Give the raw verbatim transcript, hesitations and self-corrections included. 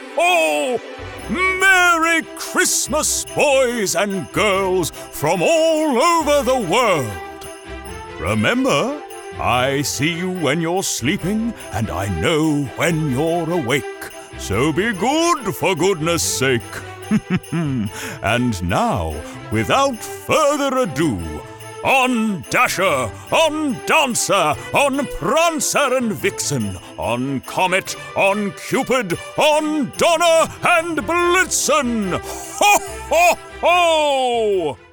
ho! Merry Christmas, boys and girls from all over the world! Remember, I see you when you're sleeping, and I know when you're awake. So be good, for goodness sake. And now, without further ado, on Dasher, on Dancer, on Prancer and Vixen, on Comet, on Cupid, on Donner and Blitzen! Ho, ho, ho!